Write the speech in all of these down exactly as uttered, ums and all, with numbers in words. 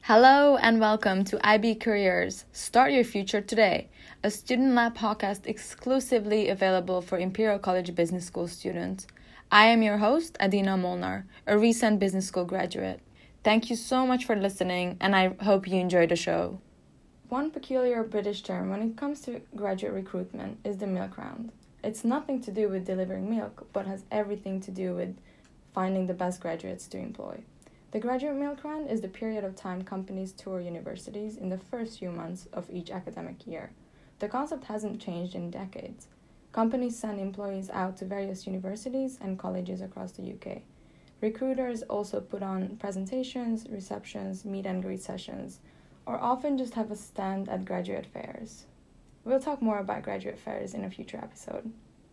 Hello and welcome to I B Careers, Start Your Future Today, a Student Lab podcast exclusively available for Imperial College Business School students. I am your host, Adina Molnar, a recent business school graduate. Thank you so much for listening, and I hope you enjoy the show. One peculiar British term when it comes to graduate recruitment is the milk round. It's nothing to do with delivering milk, but has everything to do with finding the best graduates to employ. The graduate milk round is the period of time companies tour universities in the first few months of each academic year. The concept hasn't changed in decades. Companies send employees out to various universities and colleges across the U K. Recruiters also put on presentations, receptions, meet and greet sessions, or often just have a stand at graduate fairs. We'll talk more about graduate fairs in a future episode.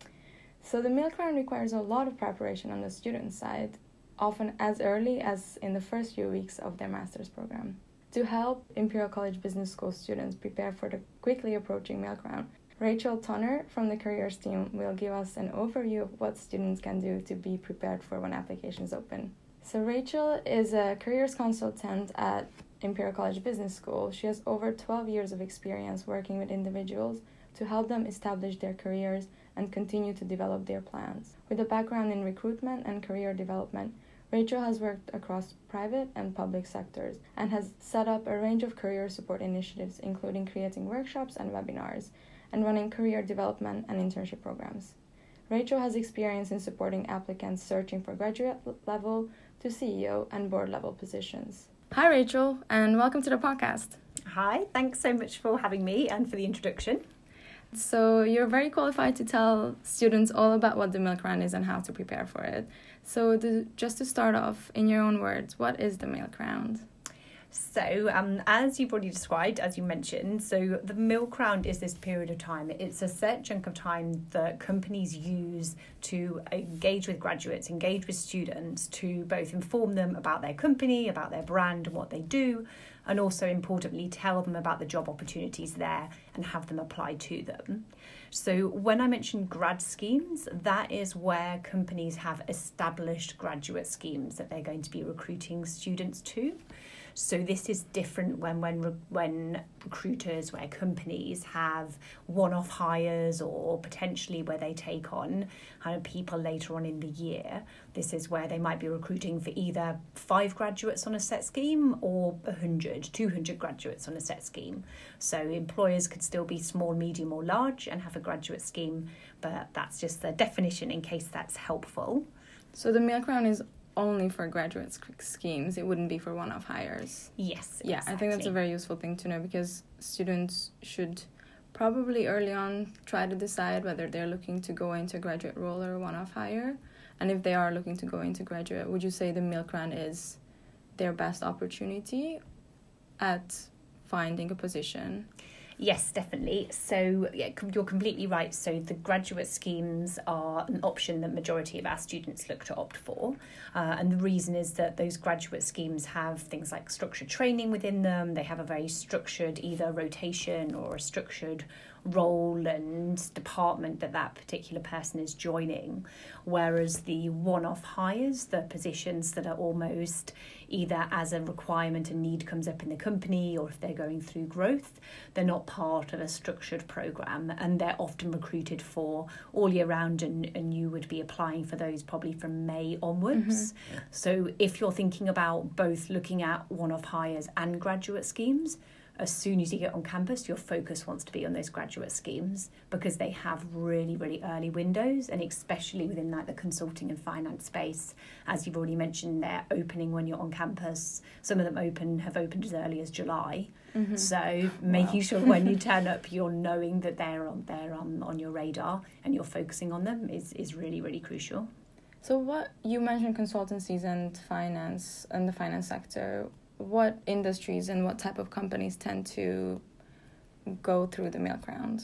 So the milk round requires a lot of preparation on the student side, often as early as in the first few weeks of their master's program. To help Imperial College Business School students prepare for the quickly approaching milk round, Rachel Tonner from the careers team will give us an overview of what students can do to be prepared for when applications open. So Rachel is a careers consultant at Imperial College Business School. She has over twelve years of experience working with individuals to help them establish their careers and continue to develop their plans. With a background in recruitment and career development, Rachel has worked across private and public sectors and has set up a range of career support initiatives, including creating workshops and webinars, and running career development and internship programs. Rachel has experience in supporting applicants searching for graduate level to C E O and board level positions. Hi, Rachel, and welcome to the podcast. Hi, thanks so much for having me and for the introduction. So you're very qualified to tell students all about what the milk round is and how to prepare for it. So the, just to start off, in your own words, what is the milk round? So, um, as you've already described, as you mentioned, so the milk round is this period of time. It's a set chunk of time that companies use to engage with graduates, engage with students, to both inform them about their company, about their brand and what they do, and also importantly tell them about the job opportunities there and have them apply to them. So when I mentioned grad schemes, that is where companies have established graduate schemes that they're going to be recruiting students to. So this is different when when when recruiters, where companies have one-off hires or potentially where they take on kind of people later on in the year. This is where they might be recruiting for either five graduates on a set scheme or one hundred, two hundred graduates on a set scheme. So employers could still be small, medium or large and have a graduate scheme, but that's just the definition in case that's helpful. So the milk round is only for graduate schemes. It wouldn't be for one-off hires. Yes, yeah, exactly. I think that's a very useful thing to know, because students should probably early on try to decide whether they're looking to go into a graduate role or a one-off hire. And if they are looking to go into graduate, would you say the milk round is their best opportunity at finding a position? Yes, definitely. So yeah, you're completely right. So the graduate schemes are an option that majority of our students look to opt for. Uh, and the reason is that those graduate schemes have things like structured training within them. They have a very structured either rotation or a structured role and department that that particular person is joining. Whereas the one-off hires, the positions that are almost either as a requirement and need comes up in the company, or if they're going through growth, they're not part of a structured program, and they're often recruited for all year round, and, and you would be applying for those probably from May onwards. Mm-hmm. So if you're thinking about both looking at one-off hires and graduate schemes, as soon as you get on campus, your focus wants to be on those graduate schemes, because they have really, really early windows, and especially within like the consulting and finance space, as you've already mentioned, they're opening when you're on campus. Some of them open have opened as early as July. Mm-hmm. So making wow. sure when you turn up, you're knowing that they're on they're on, on your radar and you're focusing on them is, is really, really crucial. So what you mentioned consultancies and finance and the finance sector. What industries and what type of companies tend to go through the milk round?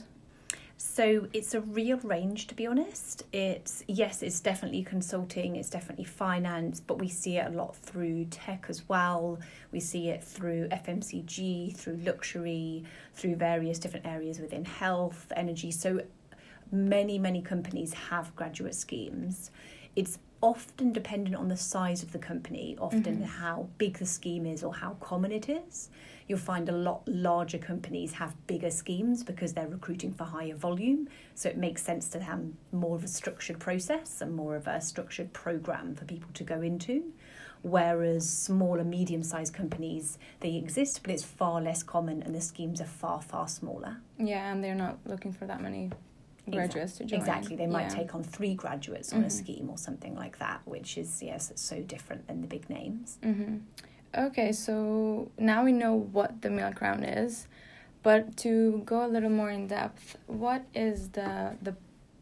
So it's a real range, to be honest. It's yes, it's definitely consulting, it's definitely finance, but we see it a lot through tech as well. We see it through F M C G, through luxury, through various different areas within health, energy. So many, many companies have graduate schemes. It's often dependent on the size of the company, often Mm-hmm. how big the scheme is or how common it is. You'll find a lot larger companies have bigger schemes because they're recruiting for higher volume. So it makes sense to have more of a structured process and more of a structured program for people to go into. Whereas smaller, medium-sized companies, they exist, but it's far less common and the schemes are far, far smaller. Yeah, and they're not looking for that many graduates to join. Exactly. They might yeah. take on three graduates on Mm-hmm. a scheme or something like that, which is, yes, it's so different than the big names. Mm-hmm. Okay, so now we know what the milk round is, but to go a little more in depth, what is the the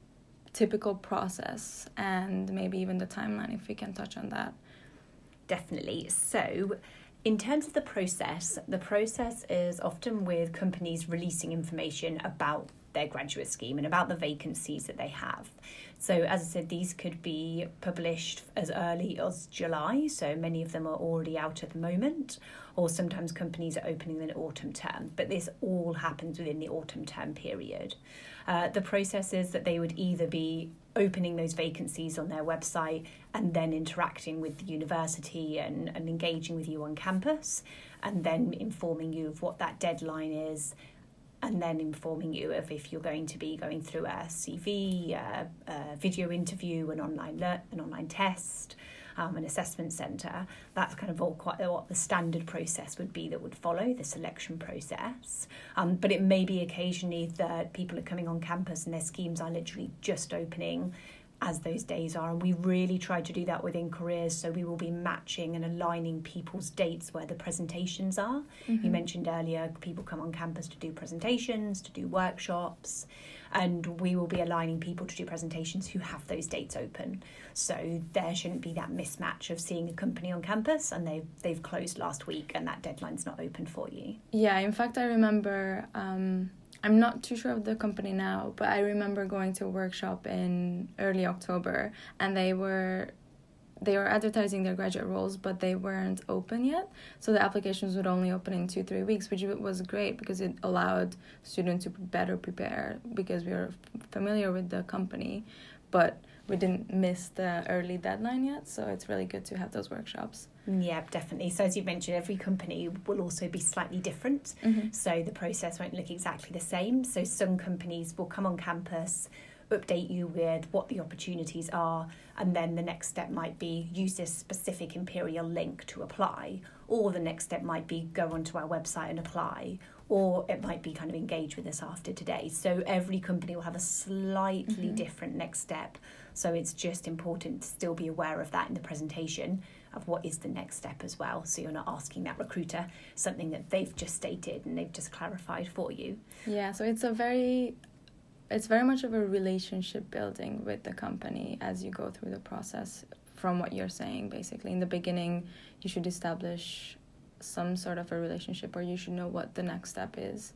typical process and maybe even the timeline, if we can touch on that? Definitely. So in terms of the process, the process is often with companies releasing information about their graduate scheme and about the vacancies that they have. So as I said, these could be published as early as July, so many of them are already out at the moment, or sometimes companies are opening in autumn term, but this all happens within the autumn term period. Uh, the process is that they would either be opening those vacancies on their website and then interacting with the university and, and engaging with you on campus, and then informing you of what that deadline is, and then informing you of if you're going to be going through a C V, a, a video interview, an online le- an online test, um, an assessment centre. That's kind of all quite what the standard process would be that would follow the selection process. Um, but it may be occasionally that people are coming on campus and their schemes are literally just opening as those days are, and we really try to do that within careers, so we will be matching and aligning people's dates where the presentations are. Mm-hmm. You mentioned earlier people come on campus to do presentations, to do workshops, and we will be aligning people to do presentations who have those dates open, so there shouldn't be that mismatch of seeing a company on campus and they've, they've closed last week and that deadline's not open for you. Yeah, in fact I remember um I'm not too sure of the company now, but I remember going to a workshop in early October, and they were they were advertising their graduate roles, but they weren't open yet. So the applications would only open in two, three weeks, which was great because it allowed students to better prepare because we were familiar with the company, but we didn't miss the early deadline yet. So it's really good to have those workshops. Yeah, definitely. So as you mentioned, every company will also be slightly different. Mm-hmm. So the process won't look exactly the same. So some companies will come on campus, update you with what the opportunities are, and then the next step might be use this specific Imperial link to apply, or the next step might be go onto our website and apply, or it might be kind of engage with us after today. So every company will have a slightly Mm-hmm. different next step. So it's just important to still be aware of that in the presentation of what is the next step as well. So you're not asking that recruiter something that they've just stated and they've just clarified for you. Yeah, so it's a very, it's very much of a relationship building with the company as you go through the process, from what you're saying. Basically, in the beginning, you should establish some sort of a relationship, or you should know what the next step is.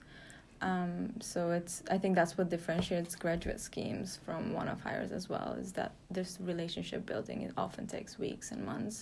Um, so it's, I think that's what differentiates graduate schemes from one-off hires as well, is that this relationship building, it often takes weeks and months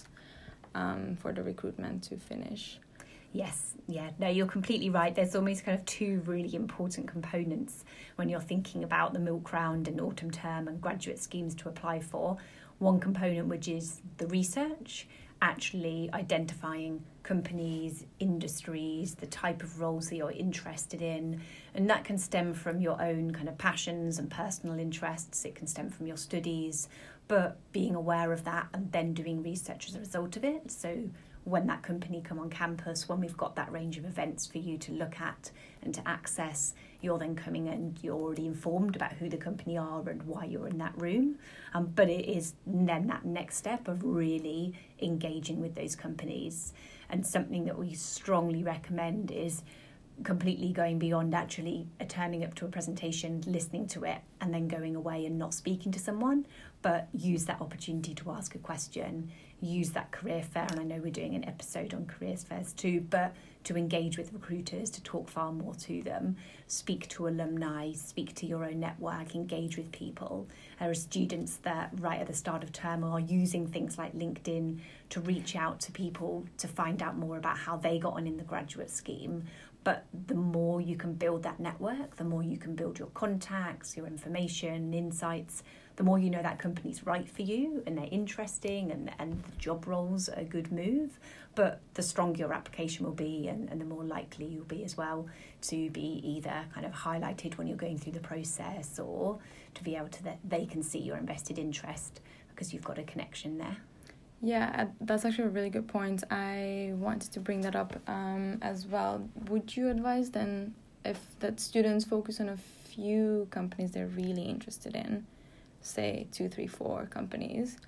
um, for the recruitment to finish. Yes, yeah, no, you're completely right. There's almost kind of two really important components when you're thinking about the milk round and autumn term and graduate schemes to apply for. One component, which is the research, actually identifying companies, industries, the type of roles that you're interested in, and that can stem from your own kind of passions and personal interests. It can stem from your studies, but being aware of that and then doing research as a result of it. So when that company come on campus, when we've got that range of events for you to look at and to access, you're then coming and you're already informed about who the company are and why you're in that room. Um, but it is then that next step of really engaging with those companies. And something that we strongly recommend is completely going beyond actually turning up to a presentation, listening to it, and then going away and not speaking to someone, but use that opportunity to ask a question, use that career fair, and I know we're doing an episode on careers fairs too, but to engage with recruiters, to talk far more to them, speak to alumni, speak to your own network, engage with people. There are students that right at the start of term are using things like LinkedIn to reach out to people to find out more about how they got on in the graduate scheme. But the more you can build that network, the more you can build your contacts, your information, insights, the more you know that company's right for you and they're interesting and, and the job roles are a good move. But the stronger your application will be, and, and the more likely you'll be as well to be either kind of highlighted when you're going through the process, or to be able to, that they can see your invested interest because you've got a connection there. Yeah, that's actually a really good point. I wanted to bring that up um, as well. Would you advise then if that students focus on a few companies they're really interested in, say two, three, four companies,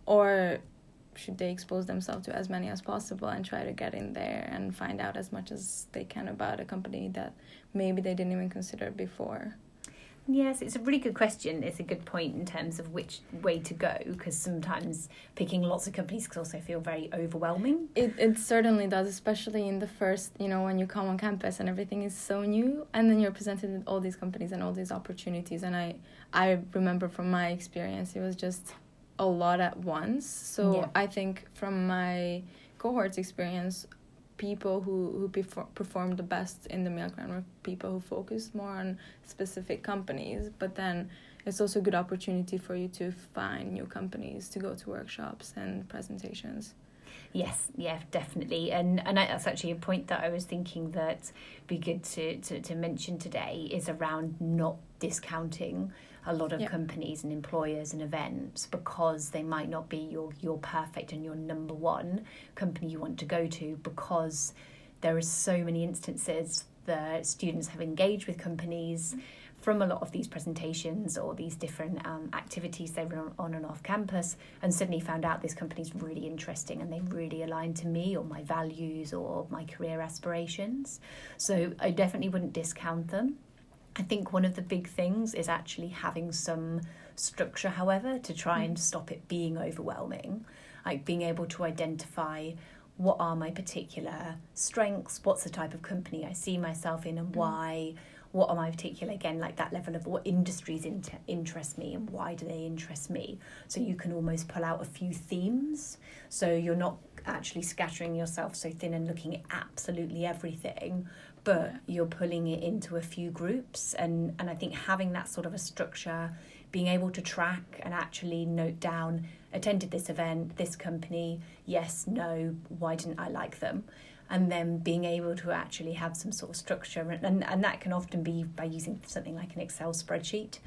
or should they expose themselves to as many as possible and try to get in there and find out as much as they can about a company that maybe they didn't even consider before? Yes, it's a really good question. It's a good point in terms of which way to go, because sometimes picking lots of companies can also feel very overwhelming. It it certainly does, especially in the first, you know, when you come on campus and everything is so new, and then you're presented with all these companies and all these opportunities. And I, I remember from my experience, it was just a lot at once. So yeah. I think from my cohort's experience, people who, who perfor- performed the best in the milk round were people who focused more on specific companies. But then it's also a good opportunity for you to find new companies to go to workshops and presentations. Yes, yeah, definitely. And and I, that's actually a point that I was thinking that be good to, to, to mention today is around not discounting a lot of yeah. companies and employers and events because they might not be your, your perfect and your number one company you want to go to, because there are so many instances that students have engaged with companies from a lot of these presentations or these different um, activities they run on and off campus, and suddenly found out this company's really interesting and they really align to me or my values or my career aspirations. So I definitely wouldn't discount them. I think one of the big things is actually having some structure, however, to try and stop it being overwhelming. Like being able to identify what are my particular strengths, what's the type of company I see myself in and mm. why, what are my particular, again, like that level of what industries inter- interest me and why do they interest me. So you can almost pull out a few themes. So you're not actually scattering yourself so thin and looking at absolutely everything, but you're pulling it into a few groups. And, and I think having that sort of a structure, being able to track and actually note down, attended this event, this company, yes, no, why didn't I like them? And then being able to actually have some sort of structure. And, and, and that can often be by using something like an Excel spreadsheet.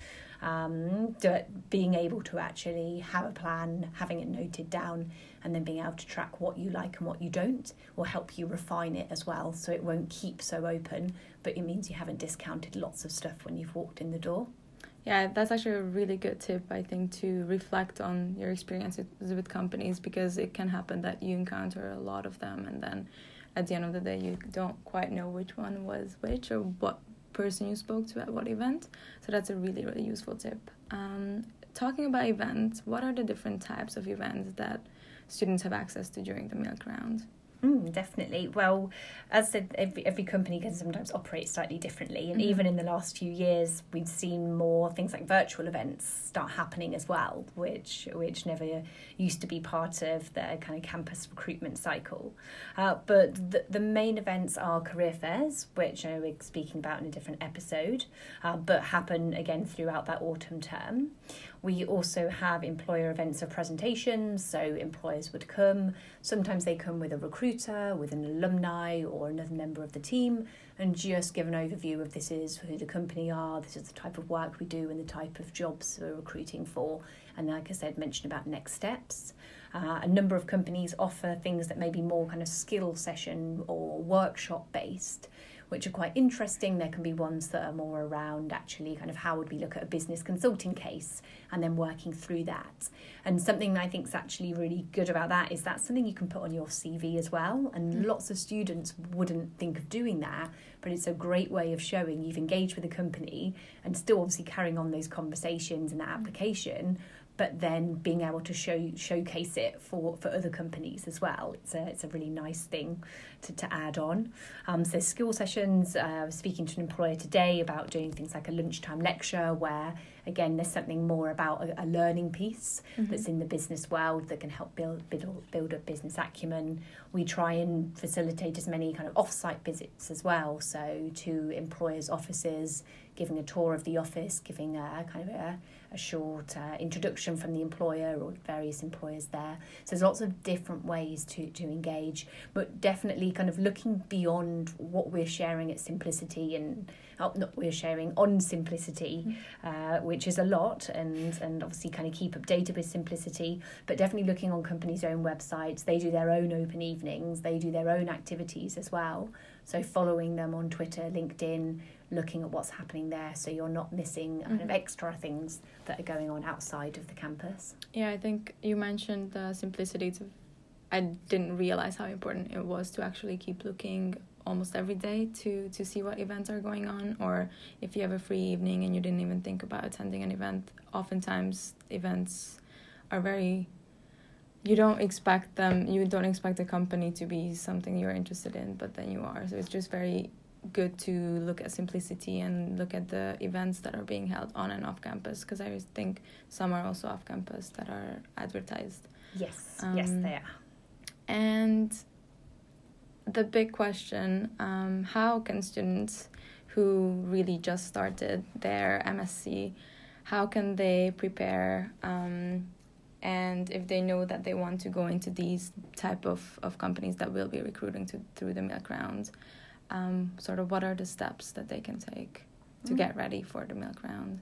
Um, being able to actually have a plan, having it noted down, and then being able to track what you like and what you don't will help you refine it as well, so it won't keep so open, but it means you haven't discounted lots of stuff when you've walked in the door. Yeah, that's actually a really good tip, I think, to reflect on your experiences with companies, because it can happen that you encounter a lot of them and then at the end of the day you don't quite know which one was which or what person you spoke to at what event. So that's a really, really useful tip. Um, talking about events, what are the different types of events that students have access to during the milk round? Mm, definitely. Well, as I said, every, every company can sometimes operate slightly differently. And mm-hmm. even in the last few years, we've seen more things like virtual events start happening as well, which which never used to be part of the kind of campus recruitment cycle. Uh, but the, the main events are career fairs, which I know we're speaking about in a different episode, uh, but happen again throughout that autumn term. We also have employer events or presentations, so employers would come. Sometimes they come with a recruiter, with an alumni or another member of the team, and just give an overview of this is who the company are, this is the type of work we do and the type of jobs we're recruiting for. And like I said, mention about next steps. Uh, a number of companies offer things that may be more kind of skill session or workshop based, which are quite interesting. There can be ones that are more around actually kind of how would we look at a business consulting case and then working through that. And something that I think is actually really good about that is that's something you can put on your C V as well. And mm. lots of students wouldn't think of doing that, but it's a great way of showing you've engaged with a company and still obviously carrying on those conversations and that application, but then being able to show showcase it for, for other companies as well. It's a, it's a really nice thing to, to add on. Um, so skill sessions, uh, I was speaking to an employer today about doing things like a lunchtime lecture where, again, there's something more about a, a learning piece mm-hmm. that's in the business world that can help build, build, build a business acumen. We try and facilitate as many kind of off-site visits as well, so to employers' offices, giving a tour of the office, giving a kind of a, a short uh, introduction from the employer or various employers there. So there's lots of different ways to, to engage, but definitely kind of looking beyond what we're sharing at Simplicity and oh, not we're sharing on Simplicity, mm-hmm. uh, which is a lot, and, and obviously kind of keep updated with Simplicity, but definitely looking on companies' own websites. They do their own open evenings, they do their own activities as well. So following them on Twitter, LinkedIn, looking at what's happening there so you're not missing kind mm-hmm. of extra things that are going on outside of the campus. Yeah, I think you mentioned the simplicity. To, I didn't realize how important it was to actually keep looking almost every day to, to see what events are going on, or if you have a free evening and you didn't even think about attending an event. Oftentimes events are very... You don't expect them, you don't expect the company to be something you're interested in, but then you are. So it's just very good to look at Simplicity and look at the events that are being held on and off campus, because I think some are also off campus that are advertised. Yes, um, yes, they are. And the big question, um, how can students who really just started their M S c, how can they prepare, um, and if they know that they want to go into these type of, of companies that will be recruiting to through the milk round, um, sort of what are the steps that they can take to mm. get ready for the milk round?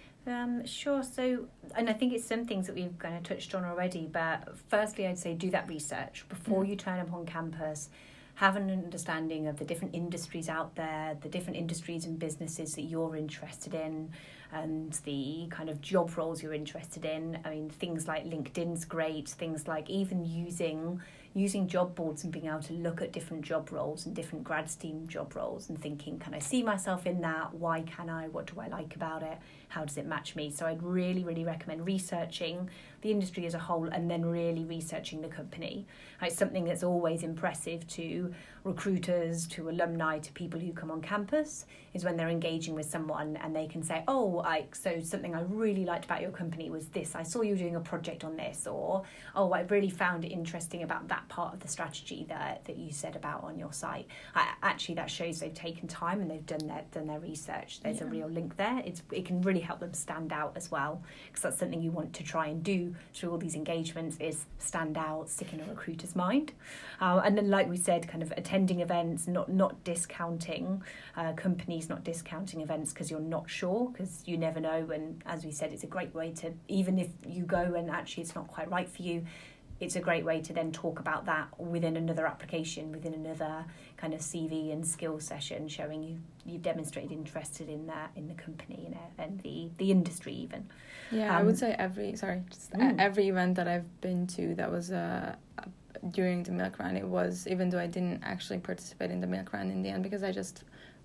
Um, sure. So, and I think it's some things that we've kind of touched on already, but firstly, I'd say do that research before mm. you turn up on campus. Have an understanding of the different industries out there, the different industries and businesses that you're interested in, and the kind of job roles you're interested in. I mean, things like LinkedIn's great, things like even using using job boards and being able to look at different job roles and different grad scheme job roles and thinking, can I see myself in that? Why can I? What do I like about it? How does it match me? So I'd really, really recommend researching the industry as a whole and then really researching the company. It's something that's always impressive to recruiters, to alumni, to people who come on campus, is when they're engaging with someone and they can say, oh, like, so something I really liked about your company was this. I saw you doing a project on this, or, oh, I really found it interesting about that part of the strategy that, that you said about on your site. I, actually, that shows they've taken time and they've done their done their research. There's yeah. a real link there. It's It can really help them stand out as well, because that's something you want to try and do through all these engagements, is stand out, stick in a recruiter's mind. Uh, and then, like we said, kind of attending events, not not discounting uh, companies, not discounting events because you're not sure, because you never know. And as we said, it's a great way to, even if you go and actually it's not quite right for you, it's a great way to then talk about that within another application, within another kind of C V and skills session, showing you you've demonstrated interested in that, in the company, you know, and the, the industry even. Yeah, um, I would say every, sorry, just mm. every event that I've been to that was uh, during the milk round, it was, even though I didn't actually participate in the milk round in the end, because I just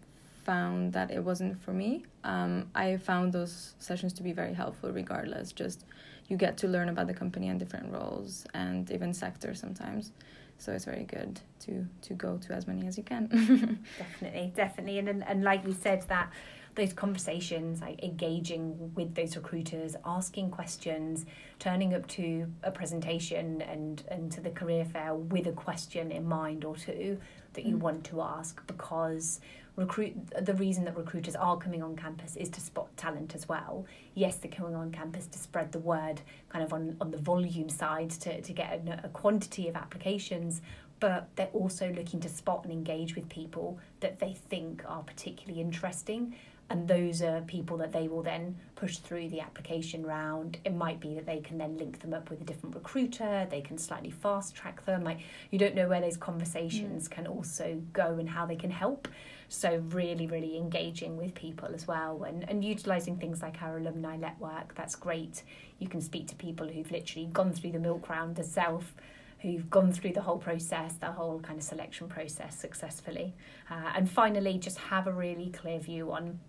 found that it wasn't for me, um, I found those sessions to be very helpful regardless. Just you get to learn about the company and different roles and even sectors sometimes. So it's very good to to go to as many as you can. Definitely, definitely. And, and and like we said, that those conversations, like engaging with those recruiters, asking questions, turning up to a presentation and, and to the career fair with a question in mind or two that you mm. want to ask, because recruit the reason that recruiters are coming on campus is to spot talent as well. Yes, they're coming on campus to spread the word kind of on, on the volume side, to, to get a, a quantity of applications, but they're also looking to spot and engage with people that they think are particularly interesting. And those are people that they will then push through the application round. It might be that they can then link them up with a different recruiter. They can slightly fast track them. Like, you don't know where those conversations mm. can also go and how they can help. So really, really engaging with people as well, and, and utilising things like our alumni network. That's great. You can speak to people who've literally gone through the milk round themselves, who've gone through the whole process, the whole kind of selection process successfully. Uh, and finally, just have a really clear view on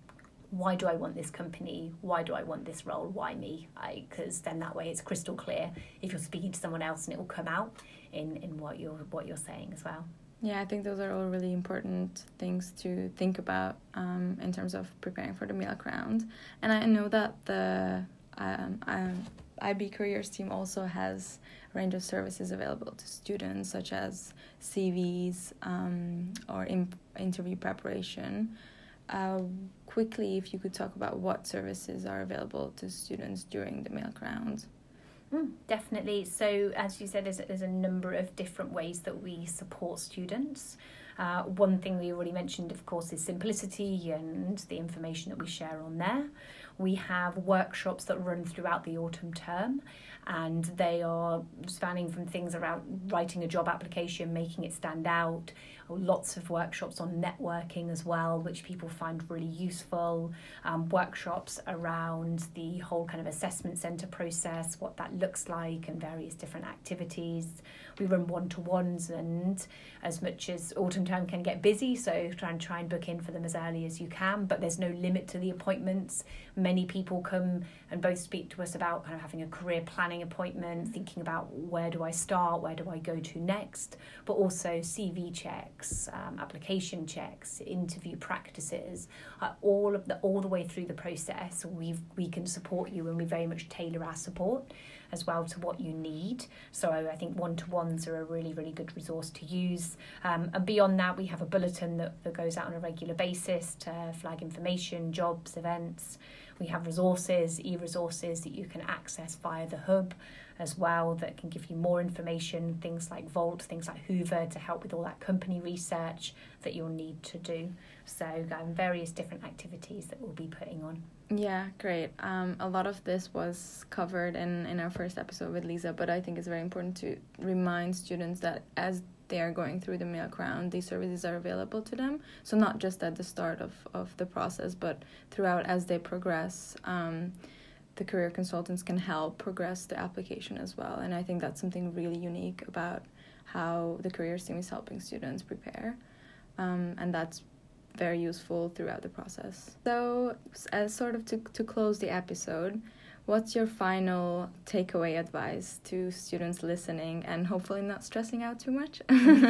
why do I want this company? Why do I want this role? Why me? Because then that way it's crystal clear if you're speaking to someone else, and it will come out in, in what you're what you're saying as well. Yeah, I think those are all really important things to think about um, in terms of preparing for the Milk Round. And I know that the um, um, I B Careers team also has a range of services available to students, such as C Vs um, or in- interview preparation. Uh, quickly, if you could talk about what services are available to students during the Milk Round. Mm, definitely. So, as you said, there's, there's a number of different ways that we support students. Uh, one thing we already mentioned, of course, is Simplicity and the information that we share on there. We have workshops that run throughout the autumn term, and they are spanning from things around writing a job application, making it stand out, lots of workshops on networking as well, which people find really useful, um, workshops around the whole kind of assessment centre process, what that looks like, and various different activities. We run one-to-ones, and as much as autumn term can get busy, so try and try and book in for them as early as you can, but there's no limit to the appointments. Many people come and both speak to us about kind of having a career planning appointment, thinking about where do I start, where do I go to next, but also C V checks, um, application checks, interview practices, uh, all of the all the way through the process. We we can support you, and we very much tailor our support as well to what you need. So I think one-to-ones are a really, really good resource to use. Um, and beyond that, we have a bulletin that, that goes out on a regular basis to flag information, jobs, events. We have resources, e-resources that you can access via the hub as well that can give you more information, things like Vault, things like Hoover to help with all that company research that you'll need to do. So um, various different activities that we'll be putting on. Yeah, great. Um, a lot of this was covered in, in our first episode with Lisa, but I think it's very important to remind students that as they are going through the Milk Round, these services are available to them. So not just at the start of, of the process, but throughout as they progress. Um, the career consultants can help progress the application as well. And I think that's something really unique about how the careers team is helping students prepare. Um, and that's very useful throughout the process. So as sort of to, to close the episode, what's your final takeaway advice to students listening and hopefully not stressing out too much?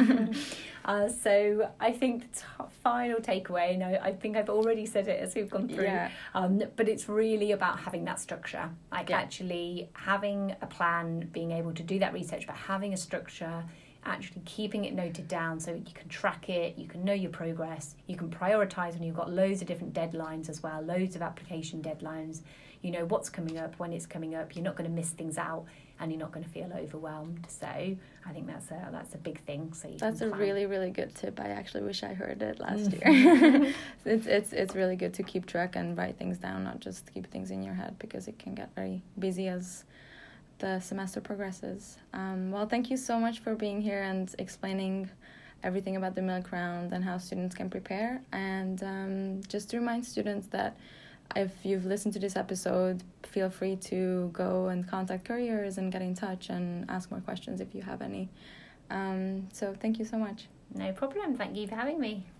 uh, so I think the t- final takeaway, and I, I think I've already said it as we've gone through, yeah. um, but it's really about having that structure. Like yeah. actually having a plan, being able to do that research, but having a structure, actually keeping it noted down so you can track it, you can know your progress, you can prioritise when you've got loads of different deadlines as well, loads of application deadlines. You know what's coming up, when it's coming up, you're not going to miss things out, and you're not going to feel overwhelmed. So I think that's a that's a big thing. So you that's can a plan. really, really good tip. I actually wish I heard it last year. it's it's it's really good to keep track and write things down, not just keep things in your head, because it can get very busy as the semester progresses. Um, well, thank you so much for being here and explaining everything about the Milk Round and how students can prepare. And um, just to remind students that if you've listened to this episode, feel free to go and contact Careers and get in touch and ask more questions if you have any. Um, so thank you so much. No problem. Thank you for having me.